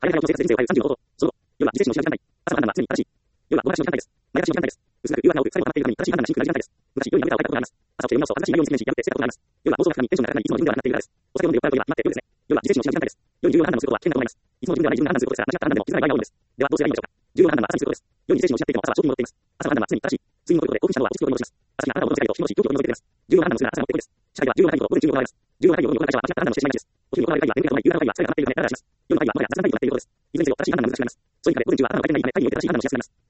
早めの生活で人生を変える30のこと。その後、夜は自制心の時間帯。朝の判断は常に正しい。夜は大昔の時間帯です。前足の時間帯です。薄く夕方が多く、最後を放っているために正しい判断の真空な時間帯です。昔、夜にやめたを変えたことがあります。朝起きて読み直すと恥ずかしい内容に直面し、破って捨てたことがあります。夜は妄想が深み、テンションが高くなり、いつも自分ではなくなっているからです。お酒を飲んで酔っ払うと今、待って夜ですね。夜は自制心の時間帯です。夜に重要な判断をすることは危険なことになります。いつも自分ではない自分が判断することですが、間違った判断でも気づかない場合が多いのです。では、どうすればいいのでしょうか。重要な判断は朝にすることです。夜に自制心を失っていても朝は正気に戻っています。朝の判断は常に正しい。睡眠をとることで興奮した脳は落ち着くように戻します。朝にあなたを戻す世界と引き戻し、記憶を取り除いています。重要な判断をするなら朝が最もです。社会では重要な会議と午前中に行われます。重要な会議を午後に行う会社は間違った判断をしてしまいがちです。お昼に行われる会議は眠りが止まり、夕方の会議は疲れが溜まっているためダラダラします。夜の会議はまだ雑談会議となっていることです。いずれにせよ正しい判断が難しくなります。そういう中で午前中は頭の回転がいいため会議において正しい判断をしやすくなります。